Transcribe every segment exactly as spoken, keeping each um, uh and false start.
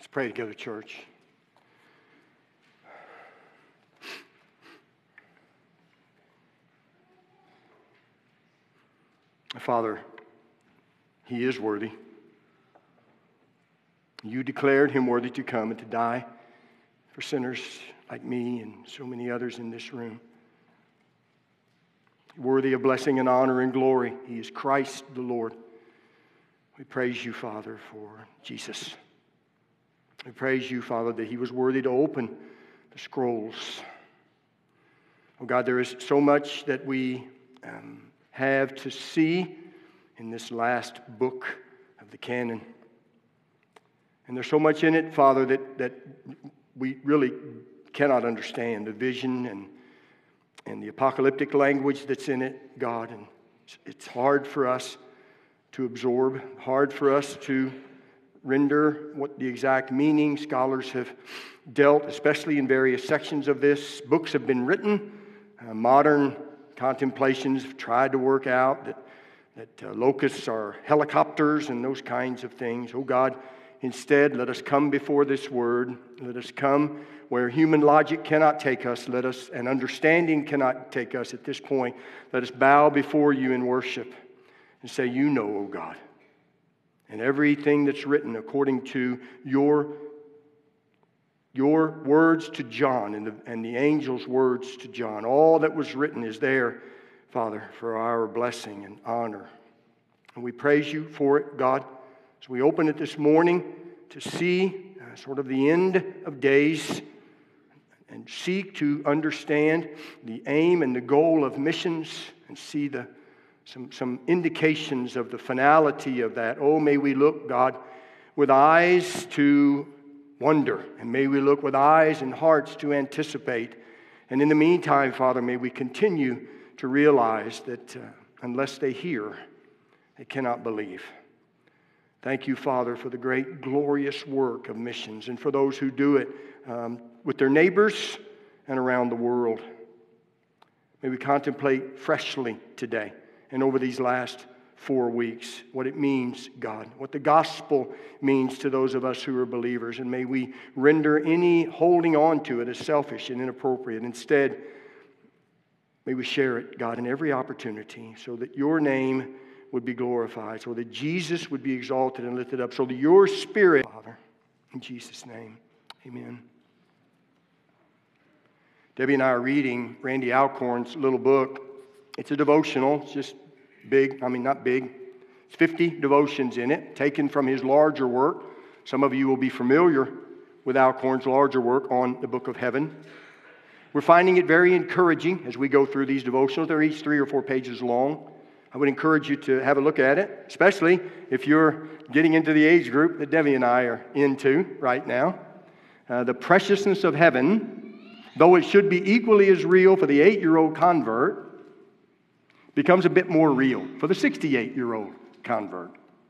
Let's pray together, church. Father, He is worthy. You declared Him worthy to come and to die for sinners like me and so many others in this room. Worthy of blessing and honor and glory. He is Christ the Lord. We praise you, Father, for Jesus. We praise you, Father, that He was worthy to open the scrolls. Oh God, there is so much that we um, have to see in this last book of the canon. And there's so much in it, Father, that, that we really cannot understand. The vision and, and the apocalyptic language that's in it, God. And it's, it's hard for us to absorb, hard for us to render what the exact meaning. Scholars have dealt, especially in various sections of this. Books have been written. Uh, modern contemplations have tried to work out that, that uh, locusts are helicopters and those kinds of things. Oh God, instead, let us come before this word. Let us come where human logic cannot take us. Let us, and understanding cannot take us at this point. Let us bow before you in worship and say, you know, oh God, and everything that's written according to your, your words to John and the, and the angel's words to John. All that was written is there, Father, for our blessing and honor. And we praise you for it, God. As we open it this morning to see uh, sort of the end of days and seek to understand the aim and the goal of missions and see the some, some indications of the finality of that. Oh, may we look, God, with eyes to wonder, and may we look with eyes and hearts to anticipate. And in the meantime, Father, may we continue to realize that uh, unless they hear, they cannot believe. Thank you, Father, for the great, glorious work of missions and for those who do it um, with their neighbors and around the world. May we contemplate freshly today and over these last four weeks what it means, God, what the gospel means to those of us who are believers. And may we render any holding on to it as selfish and inappropriate. Instead, may we share it, God, in every opportunity so that your name would be glorified, so that Jesus would be exalted and lifted up, so that your Spirit, Father, in Jesus' name, amen. Debbie and I are reading Randy Alcorn's little book. It's a devotional. It's just big. I mean, not big. It's fifty devotions in it, taken from his larger work. Some of you will be familiar with Alcorn's larger work on the Book of Heaven. We're finding it very encouraging as we go through these devotionals. They're each three or four pages long. I would encourage you to have a look at it, especially if you're getting into the age group that Debbie and I are into right now. Uh, the preciousness of heaven, though it should be equally as real for the eight-year-old convert, becomes a bit more real for the sixty-eight-year-old convert.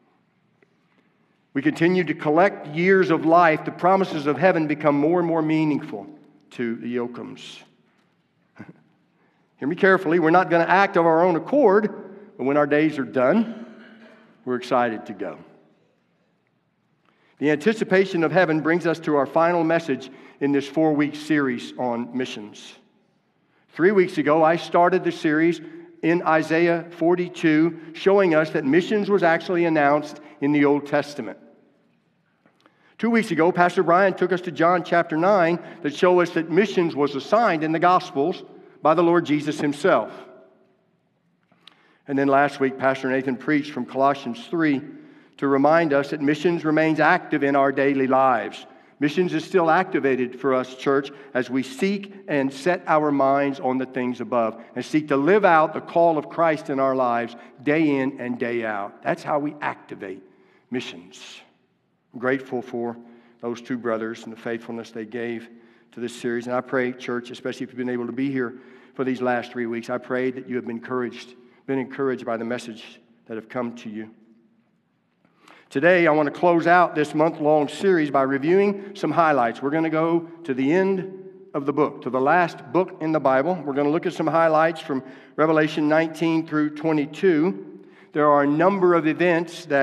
We continue to collect years of life. The promises of heaven become more and more meaningful to the Yoakums. Hear me carefully. We're not going to act of our own accord, but when our days are done, we're excited to go. The anticipation of heaven brings us to our final message in this four-week series on missions. Three weeks ago, I started the series in Isaiah forty-two, showing us that missions was actually announced in the Old Testament. Two weeks ago, Pastor Brian took us to John chapter nine that show us that missions was assigned in the Gospels by the Lord Jesus himself. And then last week, Pastor Nathan preached from Colossians three to remind us that missions remains active in our daily lives. Missions is still activated for us, church, as we seek and set our minds on the things above and seek to live out the call of Christ in our lives day in and day out. That's how we activate missions. I'm grateful for those two brothers and the faithfulness they gave to this series. And I pray, church, especially if you've been able to be here for these last three weeks, I pray that you have been encouraged, been encouraged by the message that have come to you. Today, I want to close out this month-long series by reviewing some highlights. We're going to go to the end of the book, to the last book in the Bible. We're going to look at some highlights from Revelation nineteen through twenty-two. There are a number of events that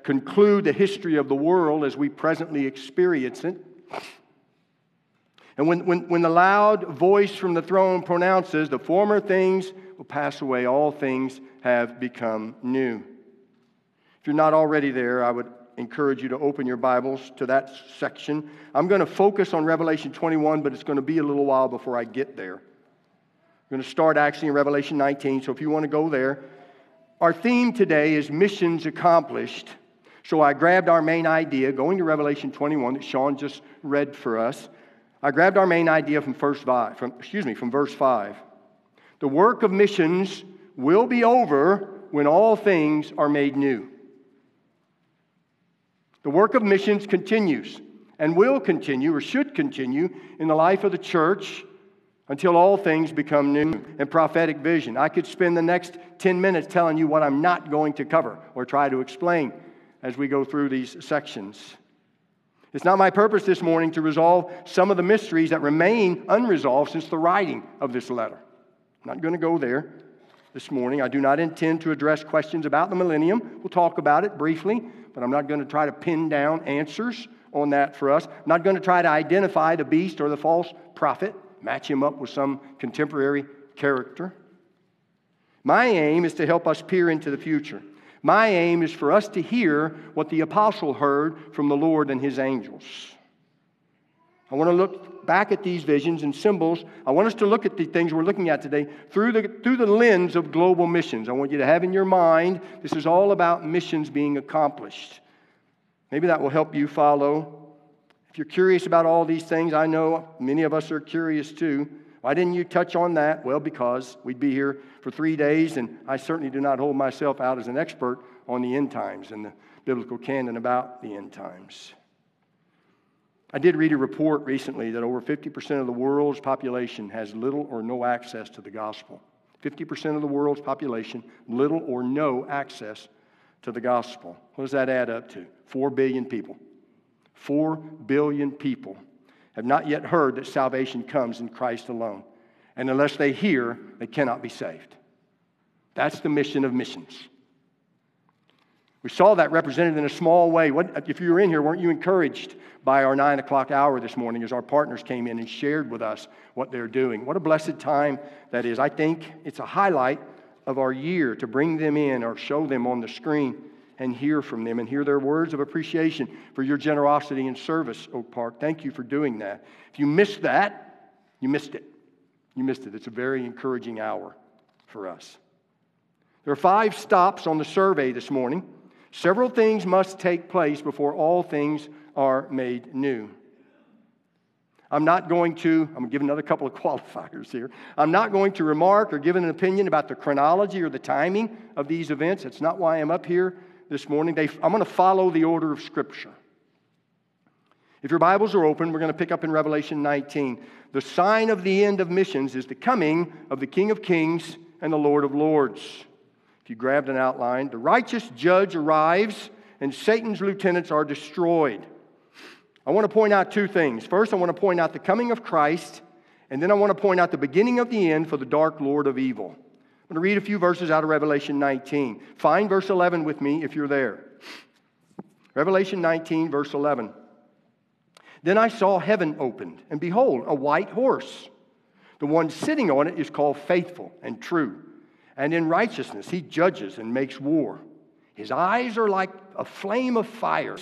conclude the history of the world as we presently experience it. And when, when, when the loud voice from the throne pronounces, the former things will pass away, all things have become new. If you're not already there, I would encourage you to open your Bibles to that section. I'm going to focus on Revelation twenty-one, but it's going to be a little while before I get there. I'm going to start actually in Revelation nineteen, so if you want to go there. Our theme today is missions accomplished. So I grabbed our main idea, going to Revelation twenty-one that Sean just read for us. I grabbed our main idea from first five, from, excuse me, from verse five. The work of missions will be over when all things are made new. The work of missions continues and will continue or should continue in the life of the church until all things become new. And prophetic vision. I could spend the next ten minutes telling you what I'm not going to cover or try to explain as we go through these sections. It's not my purpose this morning to resolve some of the mysteries that remain unresolved since the writing of this letter. I'm not going to go there this morning. I do not intend to address questions about the millennium. We'll talk about it briefly, but I'm not going to try to pin down answers on that for us. I'm not going to try to identify the beast or the false prophet, match him up with some contemporary character. My aim is to help us peer into the future. My aim is for us to hear what the apostle heard from the Lord and his angels. I want to look back at these visions and symbols. I want us to look at the things we're looking at today through the, through the lens of global missions. I want you to have in your mind, this is all about missions being accomplished. Maybe that will help you follow. If you're curious about all these things, I know many of us are curious too. Why didn't you touch on that? Well, because we'd be here for three days, and I certainly do not hold myself out as an expert on the end times and the biblical canon about the end times. I did read a report recently that over fifty percent of the world's population has little or no access to the gospel. fifty percent of the world's population, little or no access to the gospel. What does that add up to? Four billion people. Four billion people have not yet heard that salvation comes in Christ alone. And unless they hear, they cannot be saved. That's the mission of missions. We saw that represented in a small way. What, if you were in here, weren't you encouraged by our nine o'clock hour this morning as our partners came in and shared with us what they're doing? What a blessed time that is. I think it's a highlight of our year to bring them in or show them on the screen and hear from them and hear their words of appreciation for your generosity and service, Oak Park. Thank you for doing that. If you missed that, you missed it. You missed it. It's a very encouraging hour for us. There are five stops on the survey this morning. Several things must take place before all things are made new. I'm not going to, I'm going to give another couple of qualifiers here. I'm not going to remark or give an opinion about the chronology or the timing of these events. That's not why I'm up here this morning. They, I'm going to follow the order of Scripture. If your Bibles are open, we're going to pick up in Revelation nineteen. The sign of the end of missions is the coming of the King of Kings and the Lord of Lords. If you grabbed an outline, the righteous judge arrives and Satan's lieutenants are destroyed. I want to point out two things. First, I want to point out the coming of Christ, and then I want to point out the beginning of the end for the dark lord of evil. I'm going to read a few verses out of Revelation nineteen. Find verse eleven with me if you're there. Revelation nineteen, verse eleven. Then I saw heaven opened, and behold, a white horse. The one sitting on it is called Faithful and True, and in righteousness he judges and makes war. His eyes are like a flame of fire.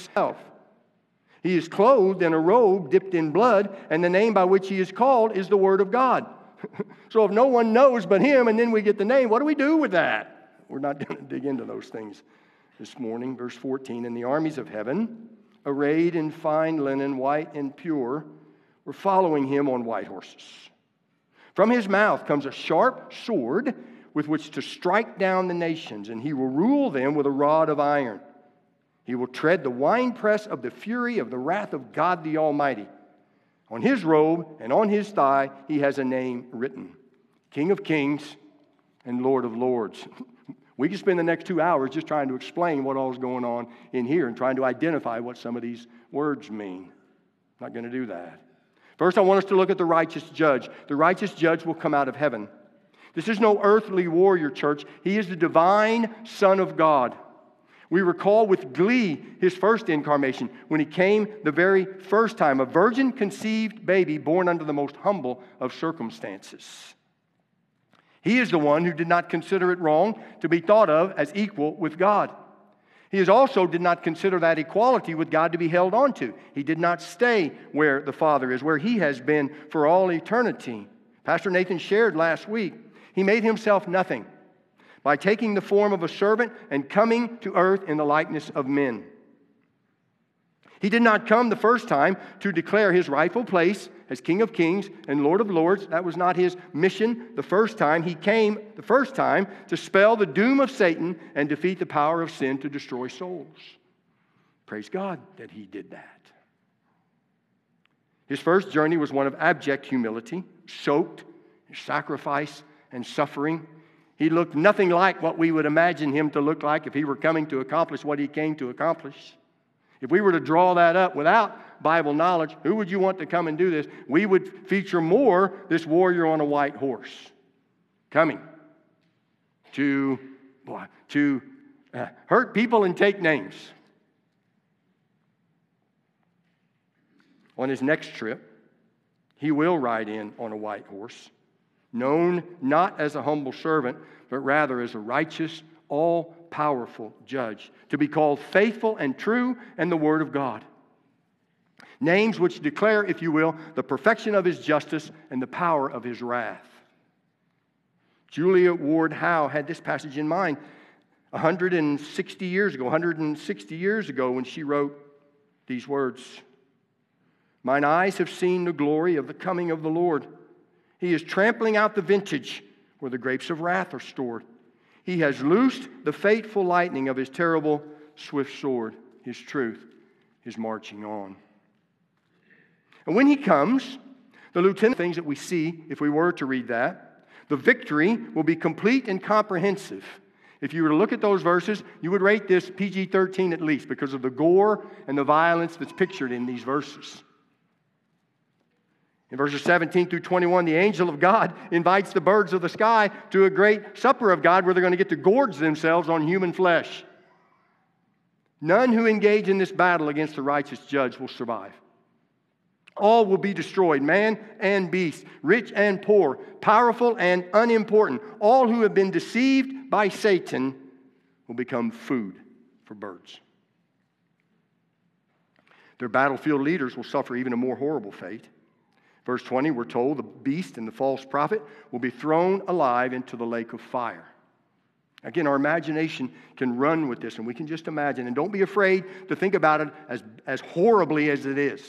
He is clothed in a robe dipped in blood, and the name by which he is called is the Word of God. So if no one knows but him, and then we get the name, what do we do with that? We're not going to dig into those things this morning. Verse fourteen, and the armies of heaven, arrayed in fine linen, white and pure, were following him on white horses. From his mouth comes a sharp sword with which to strike down the nations, and he will rule them with a rod of iron. He will tread the winepress of the fury of the wrath of God the Almighty. On his robe and on his thigh he has a name written, King of Kings and Lord of Lords. We could spend the next two hours just trying to explain what all is going on in here and trying to identify what some of these words mean. I'm not going to do that. First, I want us to look at the righteous judge. The righteous judge will come out of heaven. This is no earthly warrior, church. He is the divine Son of God. We recall with glee his first incarnation when he came the very first time, a virgin-conceived baby born under the most humble of circumstances. He is the one who did not consider it wrong to be thought of as equal with God. He is also did not consider that equality with God to be held on to. He did not stay where the Father is, where he has been for all eternity. Pastor Nathan shared last week, he made himself nothing by taking the form of a servant and coming to earth in the likeness of men. He did not come the first time to declare his rightful place as King of Kings and Lord of Lords. That was not his mission the first time. He came the first time to spell the doom of Satan and defeat the power of sin to destroy souls. Praise God that he did that. His first journey was one of abject humility, soaked in sacrifice and suffering. He looked nothing like what we would imagine him to look like if he were coming to accomplish what he came to accomplish. If we were to draw that up without Bible knowledge, who would you want to come and do this? We would feature more this warrior on a white horse coming to, boy, to uh, hurt people and take names. On his next trip, he will ride in on a white horse, known not as a humble servant, but rather as a righteous, all-powerful judge, to be called faithful and true and the Word of God. Names which declare, if you will, the perfection of his justice and the power of his wrath. Julia Ward Howe had this passage in mind one hundred sixty years ago, one hundred sixty years ago when she wrote these words. Mine eyes have seen the glory of the coming of the Lord. He is trampling out the vintage where the grapes of wrath are stored. He has loosed the fateful lightning of his terrible swift sword. His truth is marching on. And when he comes, the lieutenant things that we see, if we were to read that, the victory will be complete and comprehensive. If you were to look at those verses, you would rate this P G thirteen at least because of the gore and the violence that's pictured in these verses. In verses seventeen through twenty-one, the angel of God invites the birds of the sky to a great supper of God where they're going to get to gorge themselves on human flesh. None who engage in this battle against the righteous judge will survive. All will be destroyed, man and beast, rich and poor, powerful and unimportant. All who have been deceived by Satan will become food for birds. Their battlefield leaders will suffer even a more horrible fate. Verse twenty, we're told the beast and the false prophet will be thrown alive into the lake of fire. Again, our imagination can run with this, and we can just imagine. And don't be afraid to think about it as, as horribly as it is.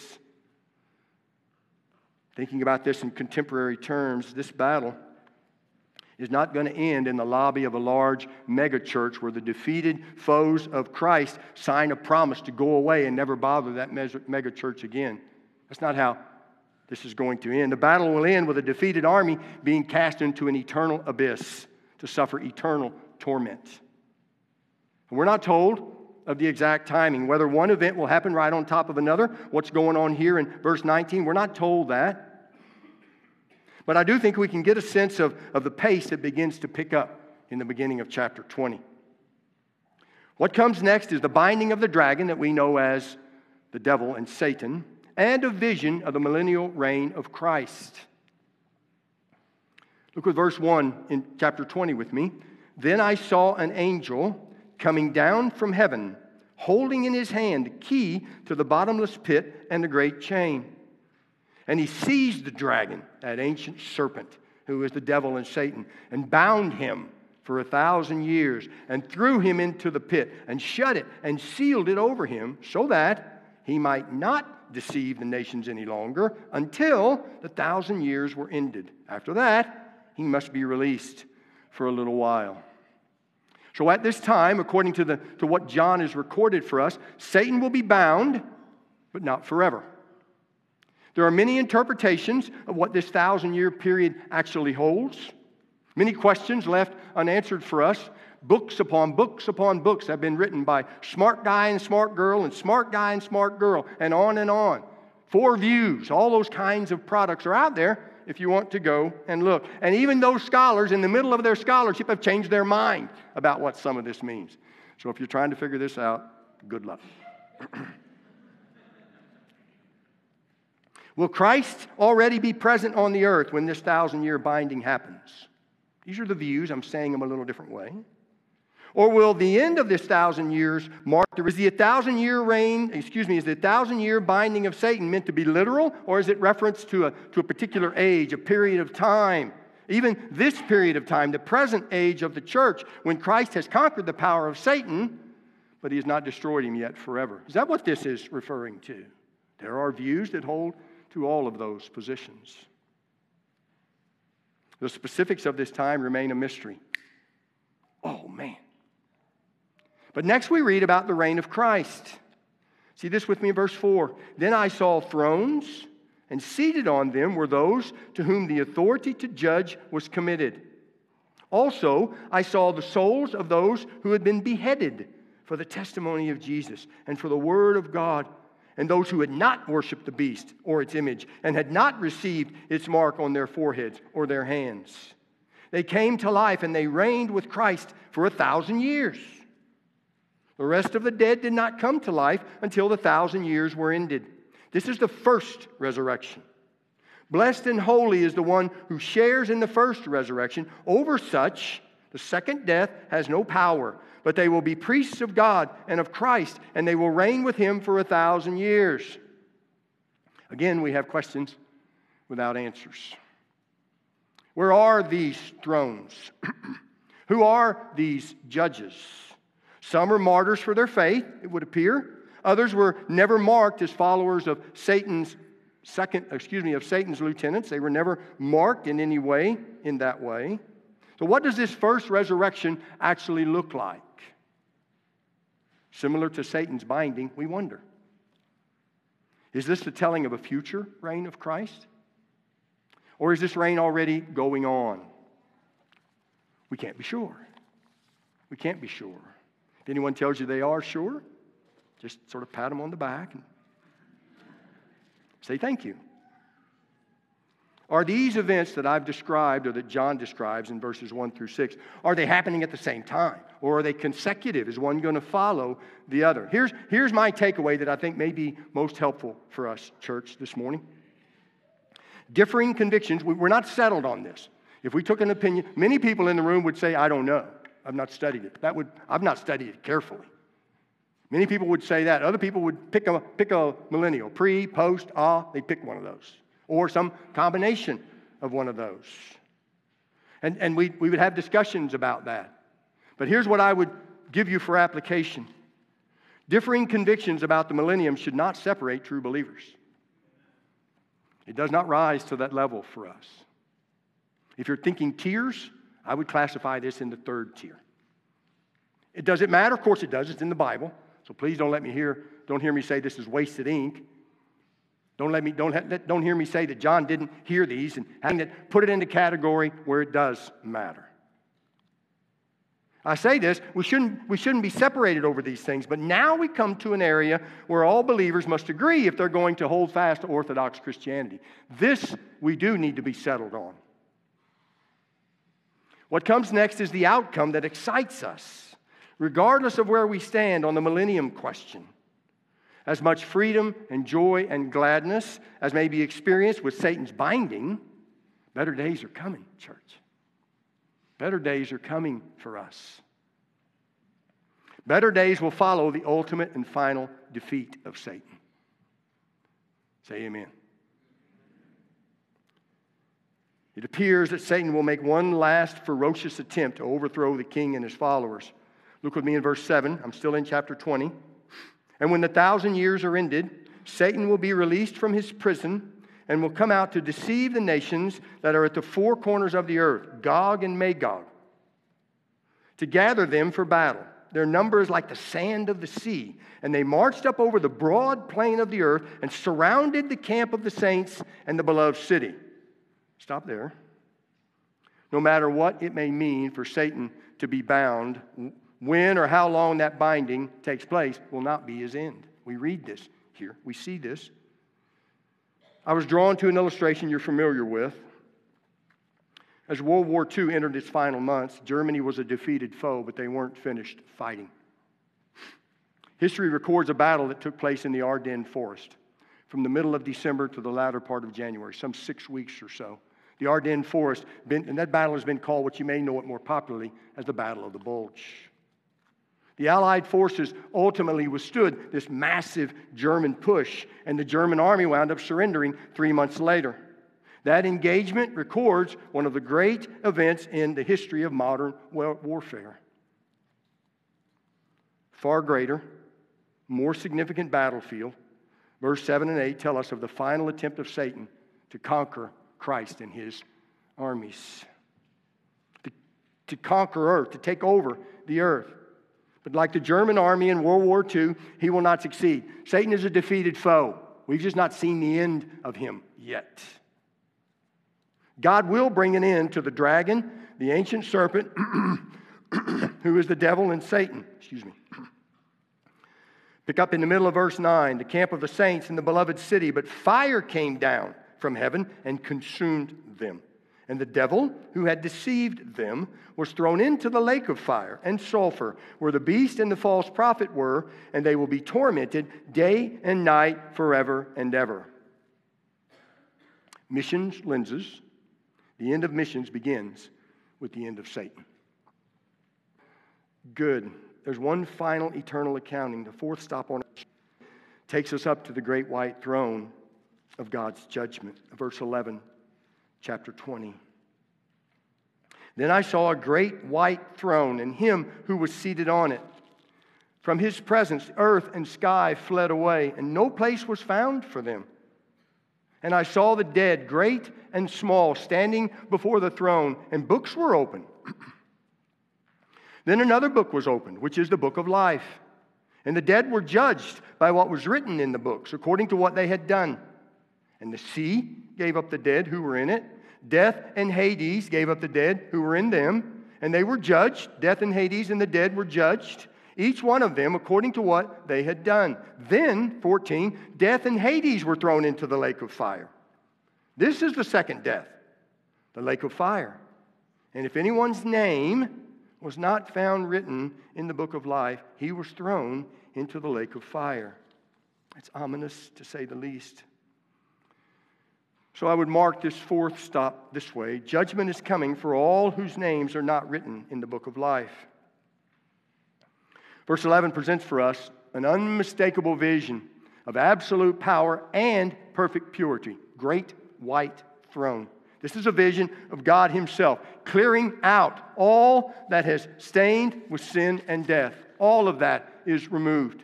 Thinking about this in contemporary terms, this battle is not going to end in the lobby of a large megachurch where the defeated foes of Christ sign a promise to go away and never bother that megachurch again. That's not how this is going to end. The battle will end with a defeated army being cast into an eternal abyss to suffer eternal torment. And we're not told of the exact timing, whether one event will happen right on top of another. What's going on here in verse nineteen, we're not told that. But I do think we can get a sense of, of the pace that begins to pick up in the beginning of chapter twenty. What comes next is the binding of the dragon that we know as the devil and Satan, and a vision of the millennial reign of Christ. Look at verse one in chapter twenty with me. Then I saw an angel coming down from heaven, holding in his hand the key to the bottomless pit and the great chain. And he seized the dragon, that ancient serpent, who is the devil and Satan, and bound him for a thousand years, and threw him into the pit, and shut it, and sealed it over him, so that he might not deceive the nations any longer until the thousand years were ended. After that, he must be released for a little while. So at this time, according to, the, to what John has recorded for us, Satan will be bound, but not forever. There are many interpretations of what this thousand-year period actually holds. Many questions left unanswered for us. Books upon books upon books have been written by smart guy and smart girl and smart guy and smart girl, and on and on. Four views, all those kinds of products are out there if you want to go and look. And even those scholars in the middle of their scholarship have changed their mind about what some of this means. So if you're trying to figure this out, good luck. Will Christ already be present on the earth when this thousand-year binding happens? These are the views. I'm saying them a little different way. Or will the end of this thousand years mark, is the thousand-year reign, excuse me, is the thousand-year binding of Satan meant to be literal, or is it reference to a, to a particular age, a period of time? Even this period of time, the present age of the church, when Christ has conquered the power of Satan, but he has not destroyed him yet forever. Is that what this is referring to? There are views that hold to all of those positions. The specifics of this time remain a mystery. Oh, man. But next we read about the reign of Christ. See this with me in verse four. Then I saw thrones, and seated on them were those to whom the authority to judge was committed. Also, I saw the souls of those who had been beheaded for the testimony of Jesus and for the word of God, and those who had not worshipped the beast or its image and had not received its mark on their foreheads or their hands. They came to life and they reigned with Christ for a thousand years. The rest of the dead did not come to life until the thousand years were ended. This is the first resurrection. Blessed and holy is the one who shares in the first resurrection. Over such, the second death has no power, but they will be priests of God and of Christ, and they will reign with him for a thousand years. Again, we have questions without answers. Where are these thrones? Who are these judges? Some are martyrs for their faith, it would appear. Others were never marked as followers of Satan's second, excuse me, of Satan's lieutenants. They were never marked in any way, in that way. So what does this first resurrection actually look like? Similar to Satan's binding, we wonder. Is this the telling of a future reign of Christ? Or is this reign already going on? We can't be sure. We can't be sure. If anyone tells you they are sure, just sort of pat them on the back and say thank you. Are these events that I've described or that John describes in verses one through six, are they happening at the same time? Or are they consecutive? Is one going to follow the other? Here's, here's my takeaway that I think may be most helpful for us, church, this morning. Differing convictions, we, we're not settled on this. If we took an opinion, many people in the room would say, I don't know. I've not studied it. That would, I've not studied it carefully. Many people would say that. Other people would pick a, pick a millennial, pre, post, ah, they'd pick one of those. Or some combination of one of those. And, and we, we would have discussions about that. But here's what I would give you for application. Differing convictions about the millennium should not separate true believers. It does not rise to that level for us. If you're thinking tiers, I would classify this in the third tier. It does it matter? Of course it does. It's in the Bible. So please don't let me hear, don't hear me say this is wasted ink. Don't let me don't don't hear me say that John didn't hear these and having to put it into category where it does matter. I say this, we shouldn't we shouldn't be separated over these things, but now we come to an area where all believers must agree if they're going to hold fast to Orthodox Christianity. This we do need to be settled on. What comes next is the outcome that excites us, regardless of where we stand on the millennium question. As much freedom and joy and gladness as may be experienced with Satan's binding, better days are coming, church. Better days are coming for us. Better days will follow the ultimate and final defeat of Satan. Say amen. It appears that Satan will make one last ferocious attempt to overthrow the king and his followers. Look with me in verse seven. I'm still in chapter twenty. And when the thousand years are ended, Satan will be released from his prison and will come out to deceive the nations that are at the four corners of the earth, Gog and Magog, to gather them for battle. Their number is like the sand of the sea. And they marched up over the broad plain of the earth and surrounded the camp of the saints and the beloved city. Stop there. No matter what it may mean for Satan to be bound, when or how long that binding takes place will not be his end. We read this here. We see this. I was drawn to an illustration you're familiar with. As World War Two entered its final months, Germany was a defeated foe, but they weren't finished fighting. History records a battle that took place in the Ardennes forest from the middle of December to the latter part of January, some six weeks or so. The Ardennes forest, been, and that battle has been called what you may know it more popularly as the Battle of the Bulge. The Allied forces ultimately withstood this massive German push, and the German army wound up surrendering three months later. That engagement records one of the great events in the history of modern warfare. Far greater, more significant battlefield. Verse seven and eight tell us of the final attempt of Satan to conquer Christ and his armies. To, to conquer earth, to take over the earth. But like the German army in World War Two, he will not succeed. Satan is a defeated foe. We've just not seen the end of him yet. God will bring an end to the dragon, the ancient serpent, who is the devil and Satan. Excuse me. Pick up in the middle of verse nine, the camp of the saints in the beloved city, but fire came down from heaven and consumed them. And the devil who had deceived them was thrown into the lake of fire and sulfur, where the beast and the false prophet were, and they will be tormented day and night forever and ever. Missions lenses. The end of missions begins with the end of Satan. Good. There's one final eternal accounting. The fourth stop on it takes us up to the great white throne of God's judgment. Verse eleven, chapter twenty. Then I saw a great white throne and him who was seated on it. From his presence, earth and sky fled away, and no place was found for them. And I saw the dead, great and small, standing before the throne, and books were opened. Then another book was opened, which is the book of life. And the dead were judged by what was written in the books, according to what they had done. And the sea gave up the dead who were in it. Death and Hades gave up the dead who were in them. And they were judged. Death and Hades and the dead were judged, each one of them according to what they had done. Then, fourteen, death and Hades were thrown into the lake of fire. This is the second death, the lake of fire. And if anyone's name was not found written in the book of life, he was thrown into the lake of fire. It's ominous, to say the least. So I would mark this fourth stop this way. Judgment is coming for all whose names are not written in the book of life. Verse eleven presents for us an unmistakable vision of absolute power and perfect purity. Great white throne. This is a vision of God himself, clearing out all that has stained with sin and death. All of that is removed.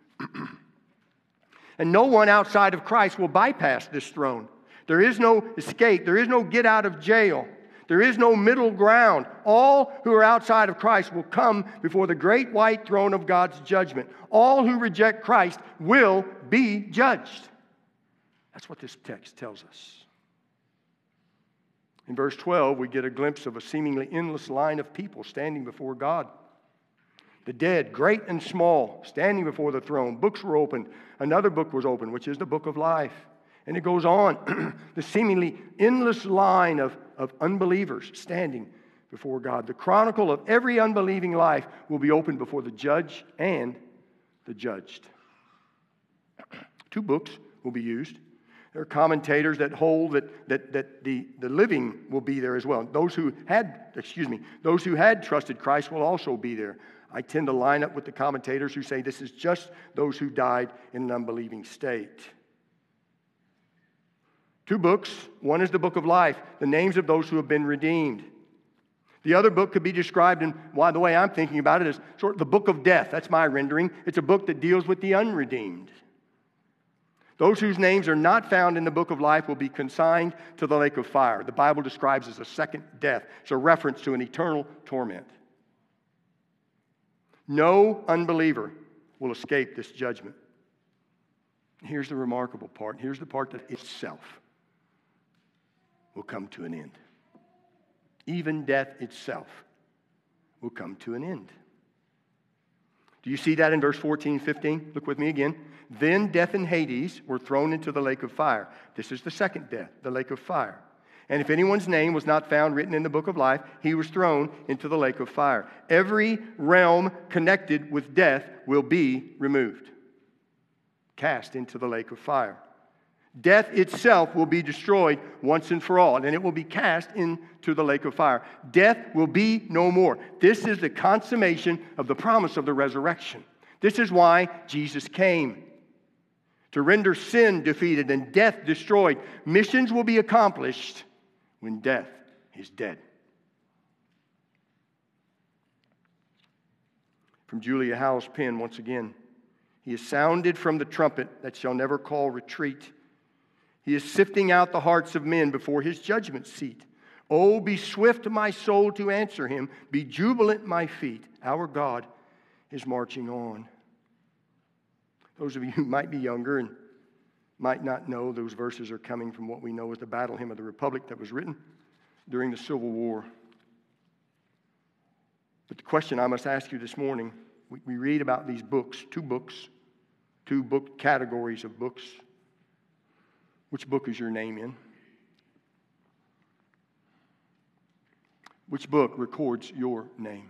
And no one outside of Christ will bypass this throne. There is no escape. There is no get out of jail. There is no middle ground. All who are outside of Christ will come before the great white throne of God's judgment. All who reject Christ will be judged. That's what this text tells us. In verse twelve, we get a glimpse of a seemingly endless line of people standing before God. The dead, great and small, standing before the throne. Books were opened. Another book was opened, which is the book of life. And it goes on, the seemingly endless line of, of unbelievers standing before God. The chronicle of every unbelieving life will be opened before the judge and the judged. Two books will be used. There are commentators that hold that, that, that the, the living will be there as well. Those who had, excuse me, those who had trusted Christ will also be there. I tend to line up with the commentators who say this is just those who died in an unbelieving state. Two books. One is the book of life, the names of those who have been redeemed. The other book could be described in, well, the way I'm thinking about it is sort of the book of death. That's my rendering. It's a book that deals with the unredeemed. Those whose names are not found in the book of life will be consigned to the lake of fire. The Bible describes as a second death. It's a reference to an eternal torment. No unbeliever will escape this judgment. Here's the remarkable part. Here's the part that itself will come to an end. Even death itself will come to an end. Do you see that in verse fourteen, fifteen? Look with me again. Then death and Hades were thrown into the lake of fire. This is the second death, the lake of fire. And if anyone's name was not found written in the book of life, he was thrown into the lake of fire. Every realm connected with death will be removed, cast into the lake of fire. Death itself will be destroyed once and for all, and it will be cast into the lake of fire. Death will be no more. This is the consummation of the promise of the resurrection. This is why Jesus came, to render sin defeated and death destroyed. Missions will be accomplished when death is dead. From Julia Howe's pen once again. He has sounded from the trumpet that shall never call retreat. He is sifting out the hearts of men before his judgment seat. Oh, be swift, my soul, to answer him. Be jubilant, my feet. Our God is marching on. Those of you who might be younger and might not know, those verses are coming from what we know as the Battle Hymn of the Republic that was written during the Civil War. But the question I must ask you this morning, we, we read about these books, two books, two book categories of books. Which book is your name in? Which book records your name?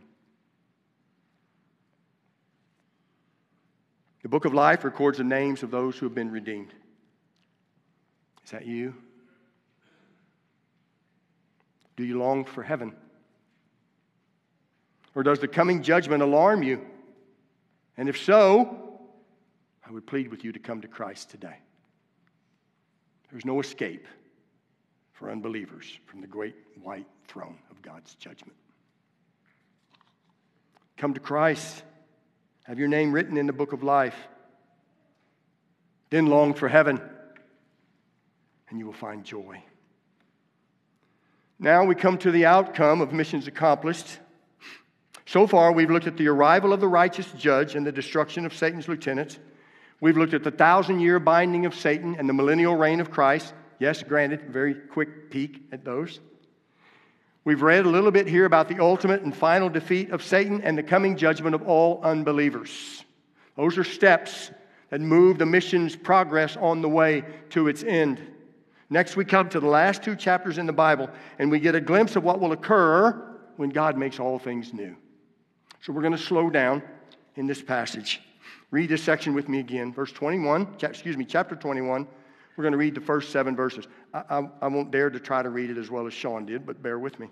The book of life records the names of those who have been redeemed. Is that you? Do you long for heaven? Or does the coming judgment alarm you? And if so, I would plead with you to come to Christ today. There's no escape for unbelievers from the great white throne of God's judgment. Come to Christ. Have your name written in the book of life. Then long for heaven, and you will find joy. Now we come to the outcome of missions accomplished. So far, we've looked at the arrival of the righteous judge and the destruction of Satan's lieutenants. We've looked at the thousand-year binding of Satan and the millennial reign of Christ. Yes, granted, very quick peek at those. We've read a little bit here about the ultimate and final defeat of Satan and the coming judgment of all unbelievers. Those are steps that move the mission's progress on the way to its end. Next, we come to the last two chapters in the Bible, and we get a glimpse of what will occur when God makes all things new. So we're going to slow down in this passage. Read this section with me again. Verse twenty-one, excuse me, chapter twenty-one. We're going to read the first seven verses. I, I, I won't dare to try to read it as well as Sean did, but bear with me.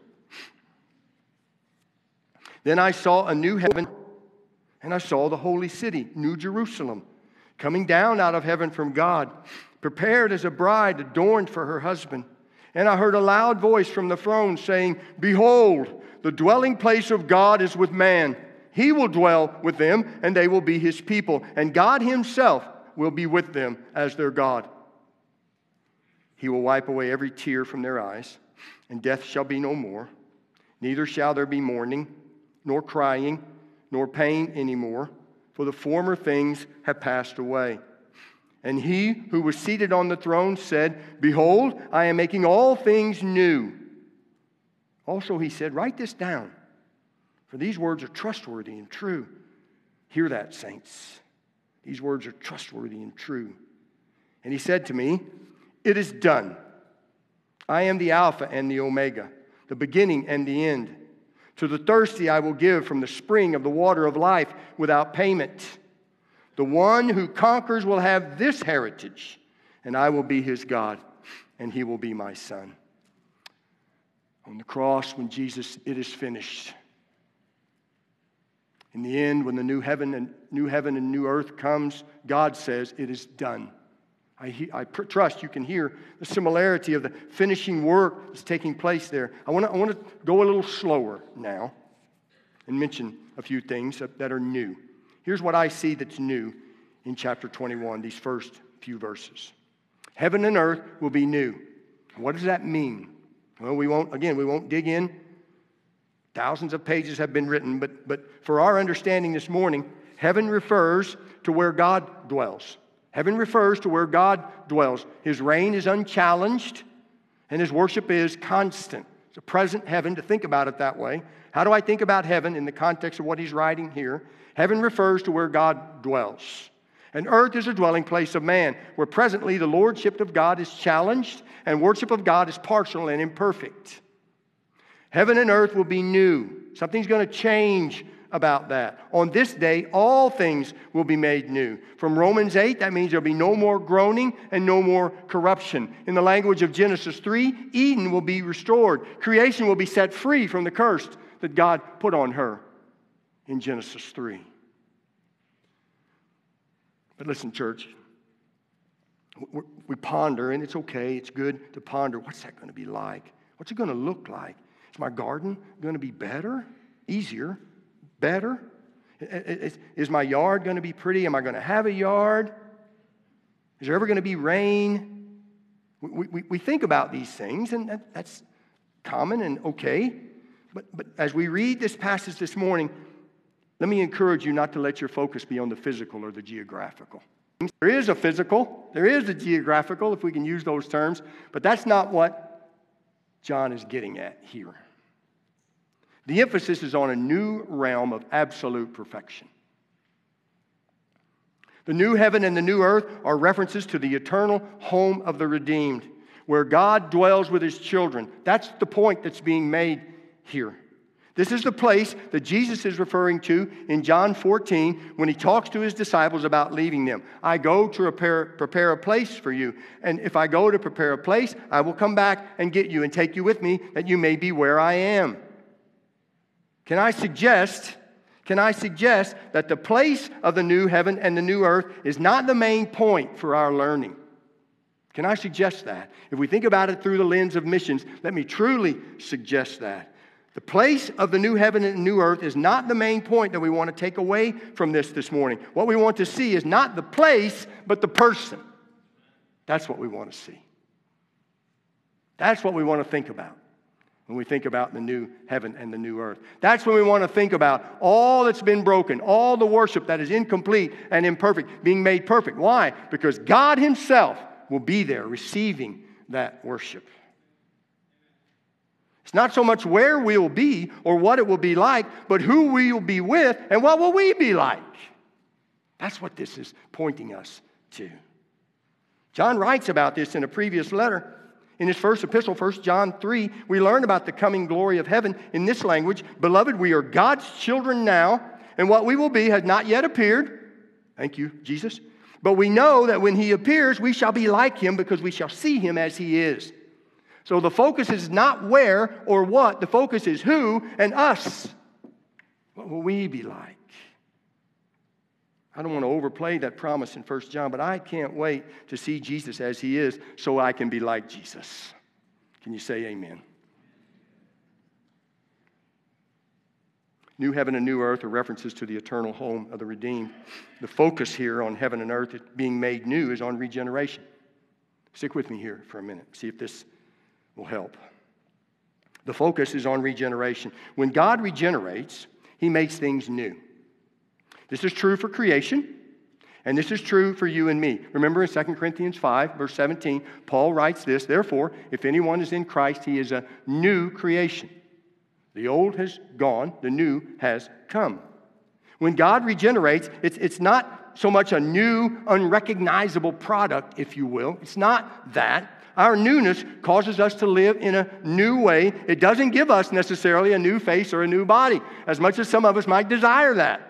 Then I saw a new heaven, and I saw the holy city, New Jerusalem, coming down out of heaven from God, prepared as a bride adorned for her husband. And I heard a loud voice from the throne saying, Behold, the dwelling place of God is with man. He will dwell with them, and they will be his people. And God himself will be with them as their God. He will wipe away every tear from their eyes, and death shall be no more. Neither shall there be mourning, nor crying, nor pain anymore, for the former things have passed away. And he who was seated on the throne said, Behold, I am making all things new. Also he said, Write this down, for these words are trustworthy and true. Hear that, saints. These words are trustworthy and true. And he said to me, It is done. I am the Alpha and the Omega, the beginning and the end. To the thirsty I will give from the spring of the water of life without payment. The one who conquers will have this heritage, and I will be his God, and he will be my son. On the cross, when Jesus, it is finished. In the end, when the new heaven and new heaven and new earth comes, God says, it is done. I, I trust you can hear the similarity of the finishing work that's taking place there. I want to I want to go a little slower now and mention a few things that, that are new. Here's what I see that's new in chapter twenty-one, these first few verses. Heaven and earth will be new. What does that mean? Well, we won't, again, we won't dig in. Thousands of pages have been written, but, but for our understanding this morning, heaven refers to where God dwells. Heaven refers to where God dwells. His reign is unchallenged, and his worship is constant. It's a present heaven, to think about it that way. How do I think about heaven in the context of what he's writing here? Heaven refers to where God dwells. And earth is a dwelling place of man, where presently the lordship of God is challenged and worship of God is partial and imperfect. Heaven and earth will be new. Something's going to change about that. On this day, all things will be made new. From Romans eight, that means there'll be no more groaning and no more corruption. In the language of Genesis three, Eden will be restored. Creation will be set free from the curse that God put on her in Genesis three. But listen, church, we ponder, and it's okay, it's good to ponder, what's that going to be like? What's it going to look like? Is my garden going to be better, easier, better? Is my yard going to be pretty? Am I going to have a yard? Is there ever going to be rain? We, we, we think about these things, and that, that's common and okay. But, but as we read this passage this morning, let me encourage you not to let your focus be on the physical or the geographical. There is a physical, there is a geographical, if we can use those terms, but that's not what John is getting at here. The emphasis is on a new realm of absolute perfection. The new heaven and the new earth are references to the eternal home of the redeemed, where God dwells with His children. That's the point that's being made here. This is the place that Jesus is referring to in John fourteen when He talks to His disciples about leaving them. I go to prepare, prepare a place for you. And if I go to prepare a place, I will come back and get you and take you with me, that you may be where I am. Can I suggest, can I suggest that the place of the new heaven and the new earth is not the main point for our learning? Can I suggest that? If we think about it through the lens of missions, let me truly suggest that. The place of the new heaven and new earth is not the main point that we want to take away from this this morning. What we want to see is not the place, but the person. That's what we want to see. That's what we want to think about when we think about the new heaven and the new earth. That's when we want to think about all that's been broken, all the worship that is incomplete and imperfect, being made perfect. Why? Because God Himself will be there receiving that worship. It's not so much where we'll be or what it will be like, but who we will be with and what will we be like. That's what this is pointing us to. John writes about this in a previous letter. In his first epistle, First John three, we learn about the coming glory of heaven in this language. Beloved, we are God's children now, and what we will be has not yet appeared. Thank you, Jesus. But we know that when He appears, we shall be like Him because we shall see Him as He is. So the focus is not where or what. The focus is who and us. What will we be like? I don't want to overplay that promise in First John, but I can't wait to see Jesus as He is so I can be like Jesus. Can you say amen? New heaven and new earth are references to the eternal home of the redeemed. The focus here on heaven and earth being made new is on regeneration. Stick with me here for a minute. See if this will help. The focus is on regeneration. When God regenerates, He makes things new. This is true for creation, and this is true for you and me. Remember in Second Corinthians five, verse seventeen, Paul writes this, therefore, if anyone is in Christ, he is a new creation. The old has gone, the new has come. When God regenerates, it's, it's not so much a new, unrecognizable product, if you will. It's not that. Our newness causes us to live in a new way. It doesn't give us necessarily a new face or a new body, as much as some of us might desire that.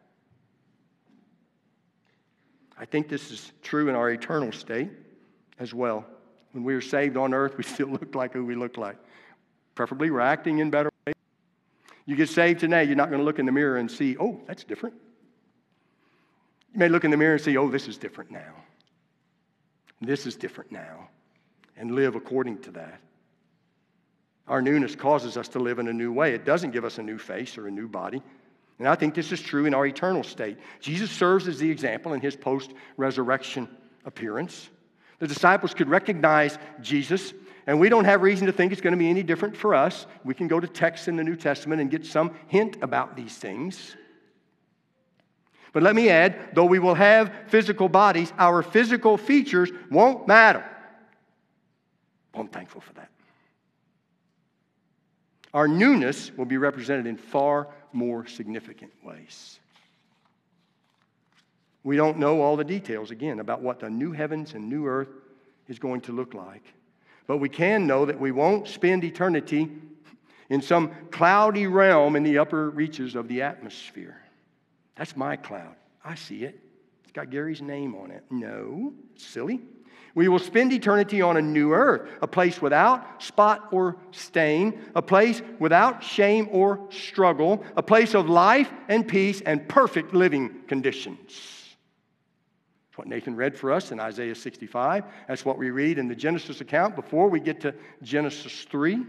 I think this is true in our eternal state as well. When we were saved on earth, we still looked like who we looked like. Preferably, we're acting in better ways. You get saved today, you're not going to look in the mirror and see, oh, that's different. You may look in the mirror and see, oh, this is different now. This is different now. And live according to that. Our newness causes us to live in a new way. It doesn't give us a new face or a new body. And I think this is true in our eternal state. Jesus serves as the example in His post-resurrection appearance. The disciples could recognize Jesus, and we don't have reason to think it's going to be any different for us. We can go to texts in the New Testament and get some hint about these things. But let me add, though we will have physical bodies, our physical features won't matter. I'm thankful for that. Our newness will be represented in far more significant ways. We don't know all the details, again, about what the new heavens and new earth is going to look like. But we can know that we won't spend eternity in some cloudy realm in the upper reaches of the atmosphere. That's my cloud. I see it. It's got Gary's name on it. No, silly. We will spend eternity on a new earth, a place without spot or stain, a place without shame or struggle, a place of life and peace and perfect living conditions. That's what Nathan read for us in Isaiah sixty-five. That's what we read in the Genesis account before we get to Genesis three.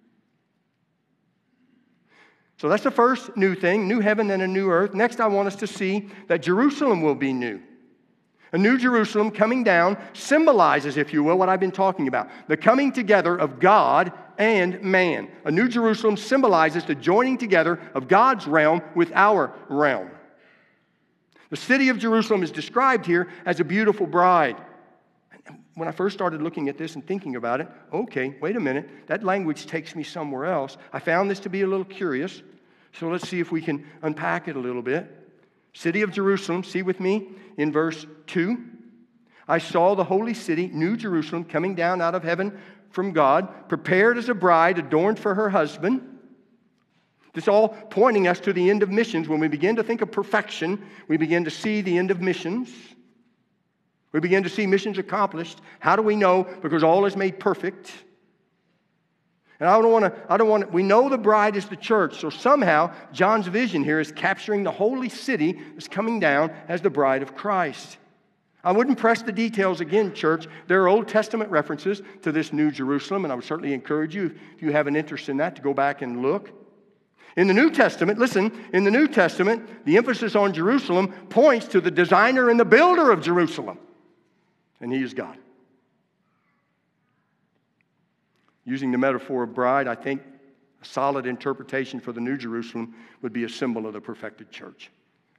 So that's the first new thing, new heaven and a new earth. Next, I want us to see that Jerusalem will be new. A new Jerusalem coming down symbolizes, if you will, what I've been talking about. The coming together of God and man. A new Jerusalem symbolizes the joining together of God's realm with our realm. The city of Jerusalem is described here as a beautiful bride. When I first started looking at this and thinking about it, okay, wait a minute, that language takes me somewhere else. I found this to be a little curious, so let's see if we can unpack it a little bit. City of Jerusalem, see with me in verse two. I saw the holy city, New Jerusalem, coming down out of heaven from God, prepared as a bride adorned for her husband. This all pointing us to the end of missions. When we begin to think of perfection, we begin to see the end of missions. We begin to see missions accomplished. How do we know? Because all is made perfect. And I don't want to, I don't want to, we know the bride is the church, so somehow John's vision here is capturing the holy city that's coming down as the bride of Christ. I wouldn't press the details again, church. There are Old Testament references to this New Jerusalem, and I would certainly encourage you, if you have an interest in that, to go back and look. In the New Testament, listen, in the New Testament, the emphasis on Jerusalem points to the designer and the builder of Jerusalem, and he is God. Using the metaphor of bride, I think a solid interpretation for the New Jerusalem would be a symbol of the perfected church.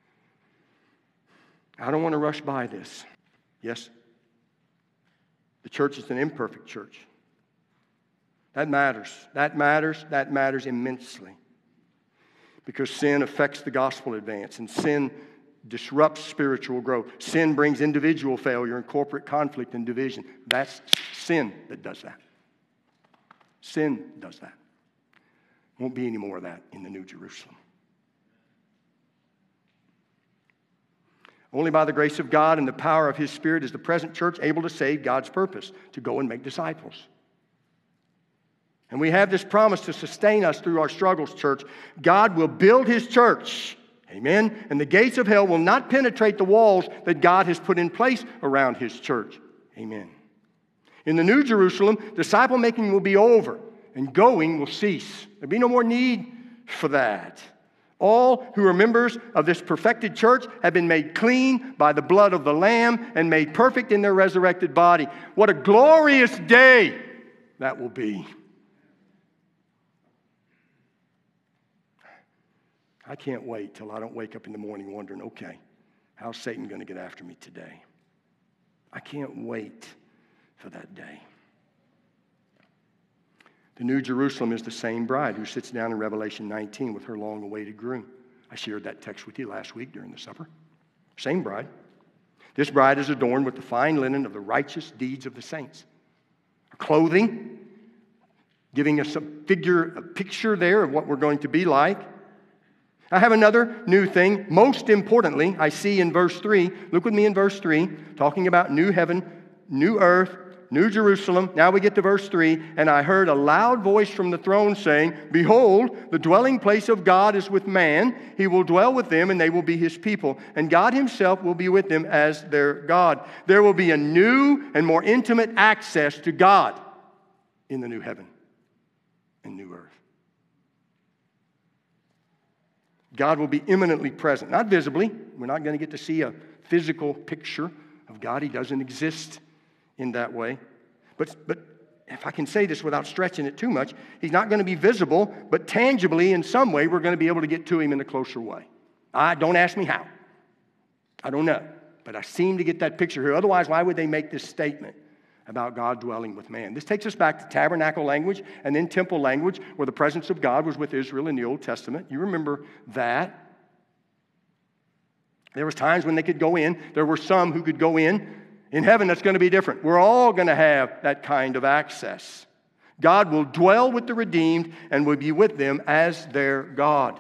I don't want to rush by this. Yes, the church is an imperfect church. That matters. That matters. That matters immensely. Because sin affects the gospel advance, and sin disrupts spiritual growth. Sin brings individual failure and corporate conflict and division. That's sin that does that. Sin does that. Won't be any more of that in the New Jerusalem. Only by the grace of God and the power of His Spirit is the present church able to save God's purpose, to go and make disciples. And we have this promise to sustain us through our struggles, church. God will build His church. Amen? And the gates of hell will not penetrate the walls that God has put in place around His church. Amen. In the New Jerusalem, disciple making will be over and going will cease. There'll be no more need for that. All who are members of this perfected church have been made clean by the blood of the Lamb and made perfect in their resurrected body. What a glorious day that will be. I can't wait till I don't wake up in the morning wondering, okay, how's Satan going to get after me today? I can't wait for that day. The New Jerusalem is the same bride who sits down in Revelation nineteen with her long-awaited groom. I shared that text with you last week during the supper. Same bride. This bride is adorned with the fine linen of the righteous deeds of the saints. Her clothing, giving us a figure, a picture there of what we're going to be like. I have another new thing. Most importantly, I see in verse three, look with me in verse three, talking about new heaven, new earth, New Jerusalem. Now we get to verse three. And I heard a loud voice from the throne saying, Behold, the dwelling place of God is with man. He will dwell with them, and they will be His people. And God Himself will be with them as their God. There will be a new and more intimate access to God in the new heaven and new earth. God will be imminently present, not visibly. We're not going to get to see a physical picture of God. He doesn't exist in that way. But, but if I can say this without stretching it too much, He's not going to be visible, but tangibly in some way we're going to be able to get to Him in a closer way. I, don't ask me how. I don't know. But I seem to get that picture here. Otherwise, why would they make this statement about God dwelling with man? This takes us back to tabernacle language and then temple language, where the presence of God was with Israel in the Old Testament. You remember that. There was times when they could go in. There were some who could go in. In heaven, that's going to be different. We're all going to have that kind of access. God will dwell with the redeemed and will be with them as their God.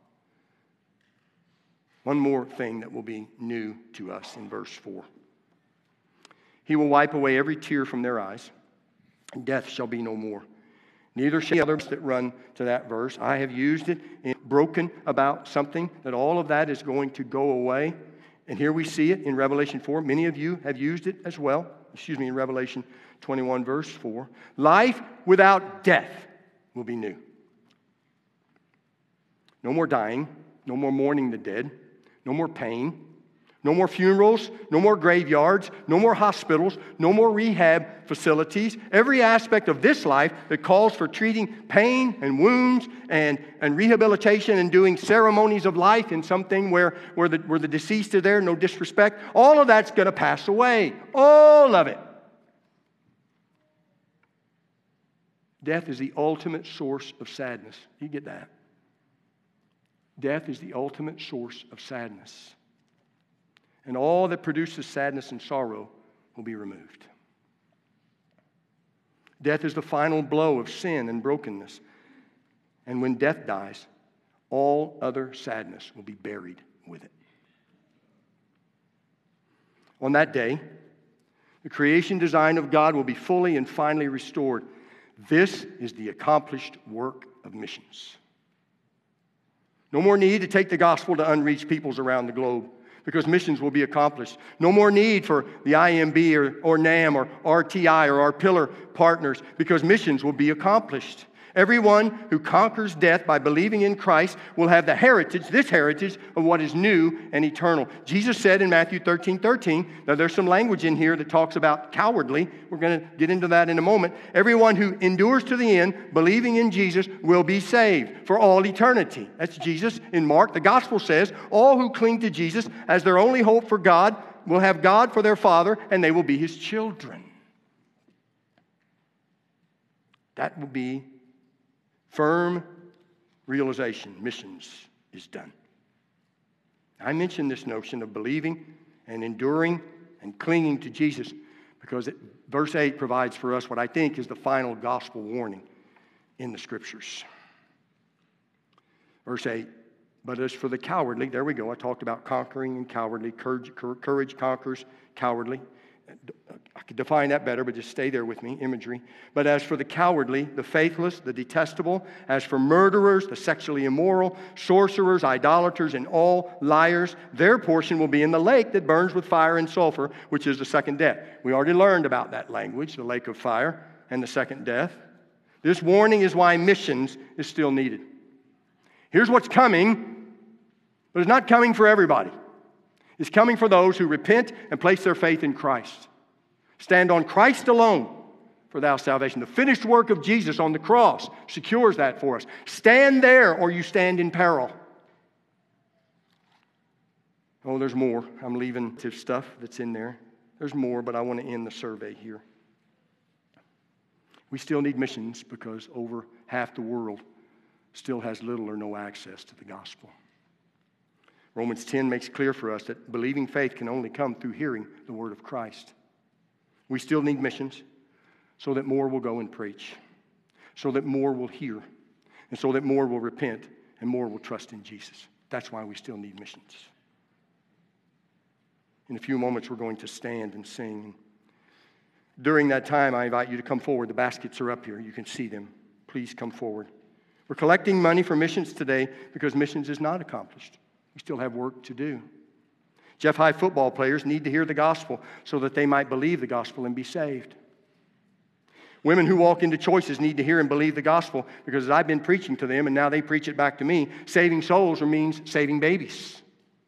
One more thing that will be new to us in verse four. He will wipe away every tear from their eyes, and death shall be no more. Neither shall the others that run to that verse. I have used it in broken about something, that all of that is going to go away. And here we see it in Revelation four. Many of you have used it as well. Excuse me, in Revelation twenty-one, verse four. Life without death will be new. No more dying. No more mourning the dead. No more pain. No more funerals, no more graveyards, no more hospitals, no more rehab facilities. Every aspect of this life that calls for treating pain and wounds and, and rehabilitation and doing ceremonies of life in something where, where, the, where the deceased are there, no disrespect, all of that's going to pass away. All of it. Death is the ultimate source of sadness. You get that? Death is the ultimate source of sadness. And all that produces sadness and sorrow will be removed. Death is the final blow of sin and brokenness. And when death dies, all other sadness will be buried with it. On that day, the creation design of God will be fully and finally restored. This is the accomplished work of missions. No more need to take the gospel to unreached peoples around the globe, because missions will be accomplished. No more need for the I M B or, or NAM or R T I or our pillar partners, because missions will be accomplished. Everyone who conquers death by believing in Christ will have the heritage, this heritage of what is new and eternal. Jesus said in Matthew thirteen thirteen, now there's some language in here that talks about cowardly. We're going to get into that in a moment. Everyone who endures to the end, believing in Jesus, will be saved for all eternity. That's Jesus in Mark. The gospel says all who cling to Jesus as their only hope for God will have God for their Father, and they will be His children. That will be firm realization. Missions is done. I mention this notion of believing and enduring and clinging to Jesus because it, verse eight provides for us what I think is the final gospel warning in the Scriptures. Verse eight, but as for the cowardly, there we go. I talked about conquering and cowardly. Courage, courage conquers cowardly. I could define that better, but just stay there with me, imagery. But as for the cowardly, the faithless, the detestable, as for murderers, the sexually immoral, sorcerers, idolaters, and all liars, their portion will be in the lake that burns with fire and sulfur, which is the second death. We already learned about that language, the lake of fire and the second death. This warning is why missions is still needed. Here's what's coming, but it's not coming for everybody. It's coming for those who repent and place their faith in Christ. Stand on Christ alone for thou salvation. The finished work of Jesus on the cross secures that for us. Stand there or you stand in peril. Oh, there's more. I'm leaving the stuff that's in there. There's more, but I want to end the survey here. We still need missions because over half the world still has little or no access to the gospel. Romans ten makes clear for us that believing faith can only come through hearing the word of Christ. We still need missions so that more will go and preach, so that more will hear, and so that more will repent and more will trust in Jesus. That's why we still need missions. In a few moments, we're going to stand and sing. During that time, I invite you to come forward. The baskets are up here. You can see them. Please come forward. We're collecting money for missions today because missions is not accomplished. We still have work to do. Jeff High football players need to hear the gospel so that they might believe the gospel and be saved. Women who walk into Choices need to hear and believe the gospel because as I've been preaching to them and now they preach it back to me, saving souls means saving babies.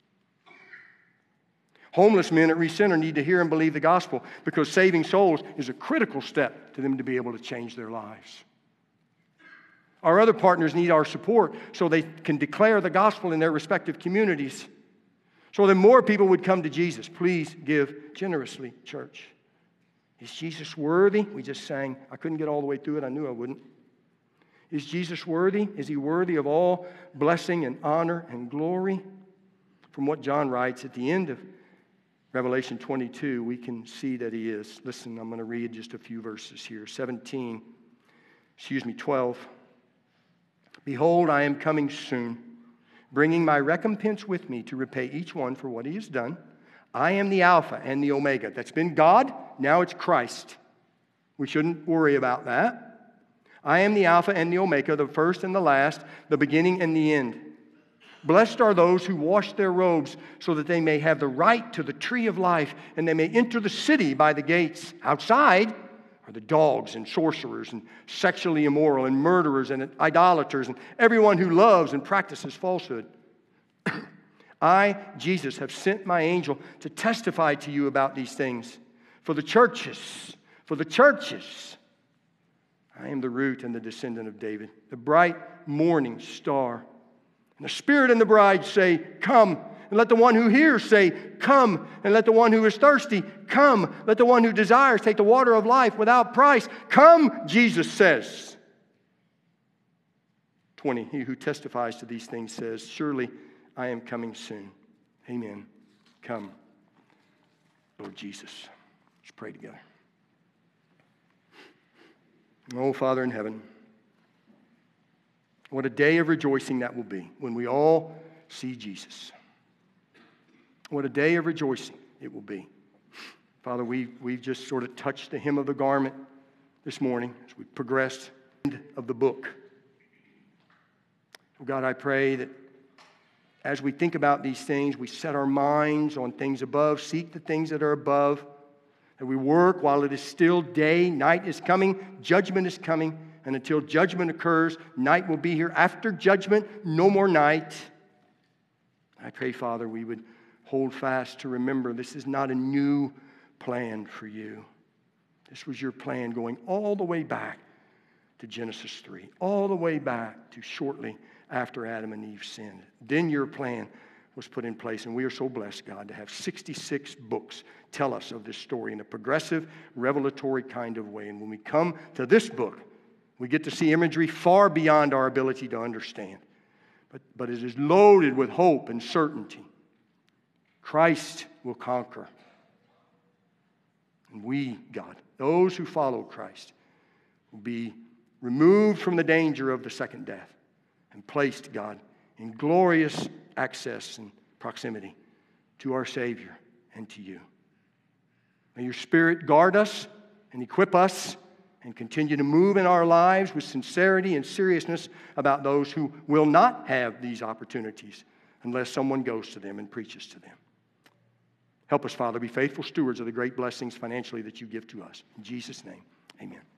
Homeless men at Recenter need to hear and believe the gospel because saving souls is a critical step to them to be able to change their lives. Our other partners need our support so they can declare the gospel in their respective communities so that more people would come to Jesus. Please give generously, church. Is Jesus worthy? We just sang. I couldn't get all the way through it. I knew I wouldn't. Is Jesus worthy? Is He worthy of all blessing and honor and glory? from what John writes at the end of Revelation twenty-two, we can see that he is. Listen, I'm going to read just a few verses here. seventeen, excuse me, twelve. Behold, I am coming soon, bringing my recompense with me to repay each one for what he has done. I am the Alpha and the Omega. That's been God, now it's Christ. We shouldn't worry about that. I am the Alpha and the Omega, the first and the last, the beginning and the end. Blessed are those who wash their robes so that they may have the right to the tree of life and they may enter the city by the gates. Outside are the dogs and sorcerers and sexually immoral and murderers and idolaters and everyone who loves and practices falsehood. I, Jesus, have sent my angel to testify to you about these things. For the churches, for the churches, I am the root and the descendant of David, the bright morning star. And the Spirit and the bride say, come. And let the one who hears say, come. And let the one who is thirsty, come. Let the one who desires take the water of life without price. Come, Jesus says. twenty, he who testifies to these things says, surely I am coming soon. Amen. Come, Lord Jesus. Let's pray together. Oh, Father in heaven, what a day of rejoicing that will be when we all see Jesus. What a day of rejoicing it will be. Father, we, we've just sort of touched the hem of the garment this morning as we progressed into the end of the book. Oh God, I pray that as we think about these things, we set our minds on things above, seek the things that are above, that we work while it is still day. Night is coming, judgment is coming. And until judgment occurs, night will be here. After judgment, no more night. I pray, Father, we would hold fast to remember this is not a new plan for you. This was your plan going all the way back to Genesis three, all the way back to shortly after Adam and Eve sinned. Then your plan was put in place, and we are so blessed, God, to have sixty-six books tell us of this story in a progressive, revelatory kind of way. And when we come to this book, we get to see imagery far beyond our ability to understand. But, but it is loaded with hope and certainty. Christ will conquer. And we, God, those who follow Christ, will be removed from the danger of the second death and placed, God, in glorious access and proximity to our Savior and to you. May your Spirit guard us and equip us and continue to move in our lives with sincerity and seriousness about those who will not have these opportunities unless someone goes to them and preaches to them. Help us, Father, be faithful stewards of the great blessings financially that you give to us. In Jesus' name, amen.